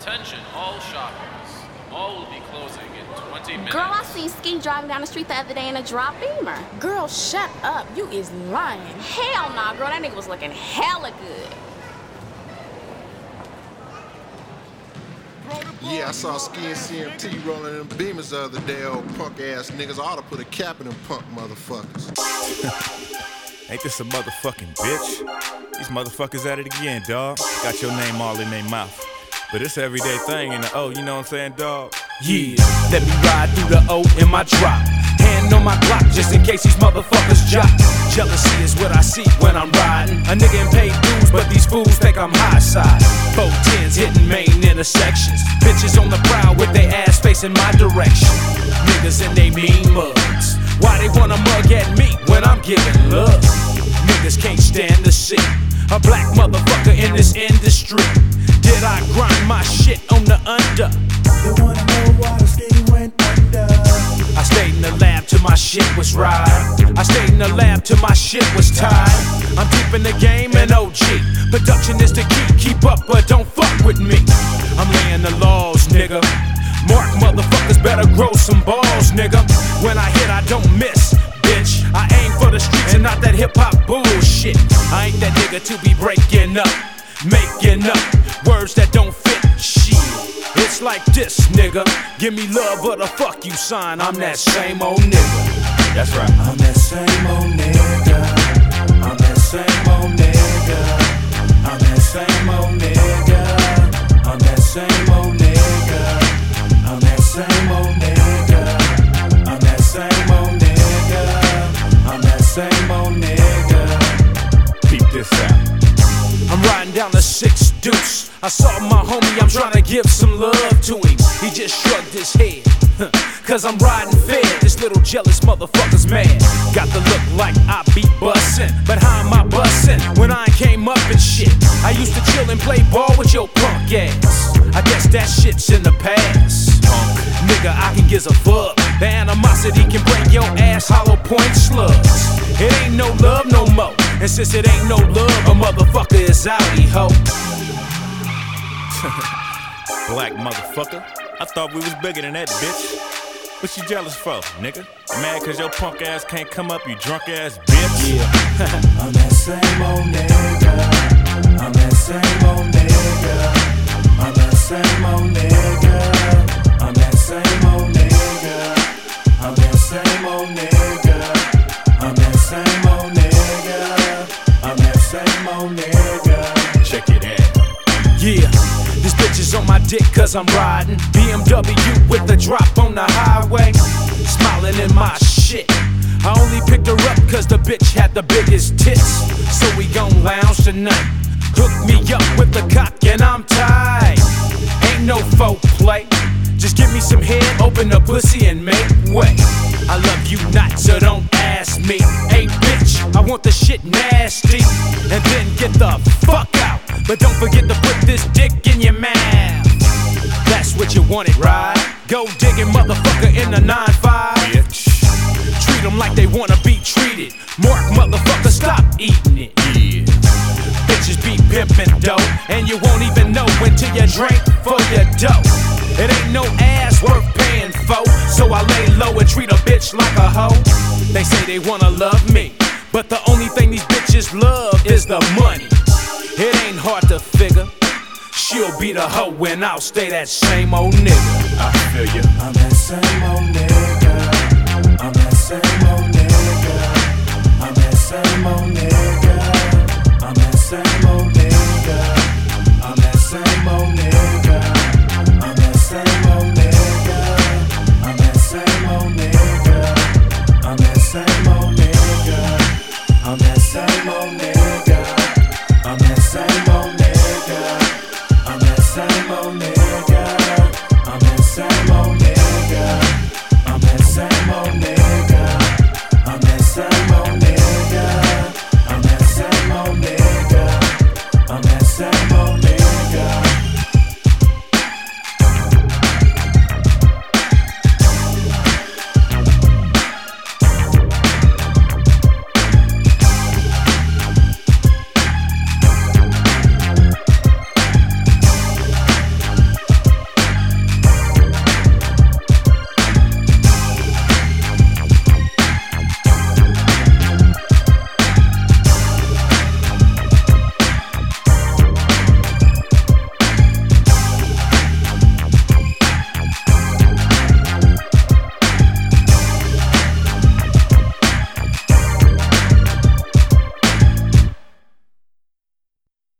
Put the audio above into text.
Attention all shoppers. All will be closing in 20 minutes. Girl, I seen Ski driving down the street the other day in a drop Beamer. Girl, shut up. You is lying. Hell nah, girl. That nigga was looking hella good. Yeah, I saw Ski and CMT rolling them Beamers the other day, old punk ass niggas. I ought to put a cap in them punk motherfuckers. Ain't this a motherfucking bitch? These motherfuckers at it again, dawg. Got your name all in their mouth. But it's an everyday thing in the O, you know what I'm saying, dawg? Yeah, let me ride through the O in my drop. Hand on my Glock just in case these motherfuckers drop. Jealousy is what I see when I'm riding. A nigga ain't paid dues, but these fools think I'm high side. 410s hitting main intersections. Bitches on the prowl with their ass facing my direction. Niggas in they mean mugs. Why they wanna mug at me when I'm giving love? Niggas can't stand to see a black motherfucker in this industry. Did I grind my shit on the under? They wanna know why the skinny went under. I stayed in the lab till my shit was right. I stayed in the lab till my shit was tied. I'm deep in the game and OG. Production is the key, keep up but don't fuck with me. I'm laying the laws, nigga. Mark motherfuckers better grow some balls, nigga. When I hit, I don't miss, bitch. I aim for the streets and not that hip-hop bullshit. I ain't that nigga to be breaking up, making up words that don't fit, shit. It's like this, nigga. Give me love but a fuck you sign. I'm that same old nigga. That's right. I'm that same old nigga. I'm that same old nigga. I'm that same old nigga. I'm that same old nigga. I'm that same old nigga. I'm that same old nigga. I'm that same old nigga. Peep this out. I'm riding down the 6 Deuce. I saw my homie, I'm trying to give some love to him. He just shrugged his head, cause I'm riding fed. This little jealous motherfucker's mad. Got the look like I be bussin', but how am I bussin' when I came up and shit? I used to chill and play ball with your punk ass. I guess that shit's in the past. Punk, nigga, I can give a fuck. The animosity can break your ass hollow point slugs. It ain't no love no more. And since it ain't no love, a motherfucker is outie, ho. Black motherfucker. I thought we was bigger than that, bitch. What you jealous for, nigga? Mad cause your punk ass can't come up, you drunk ass bitch? Yeah. I'm that same old nigga. I'm that same old nigga. I'm that same old nigga. I'm that same old nigga. I'm that same old nigga. I'm that same old nigga. I'm that same old nigga. Check it out. Yeah, this bitch is on my dick cause I'm riding BMW with the drop on the highway. Smiling in my shit. I only picked her up cause the bitch had the biggest tits. So we gon' lounge tonight. Hook me up with the cock and I'm tight. Ain't no faux play. Just give me some head, open the pussy and make way. I love you not, so don't ask me. Hey bitch, I want the shit nasty. And then get the fuck out. But don't forget to put this dick in your mouth. That's what you wanted, right? Go digging motherfucker in the 9-5. Bitch. Treat them like they wanna be treated. Mark motherfucker, stop eating it. Yeah. Bitches be pimpin' dough, and you won't even know until you drink for your dough. It ain't no ass worth paying for, so I lay low and treat a bitch like a hoe. They say they wanna love me, but the only thing these bitches love is the money. It ain't hard to figure. She'll be the hoe and I'll stay that same old nigga. I feel you. I'm that same old nigga. I'm that same old nigga. I'm that same old nigga. I'm that same old nigga. I'm that same old nigga. I'm that same old nigga. I'm that same old nigga. I'm that same old nigga. I'm that same old nigga. I'm that same old nigga. I'm that same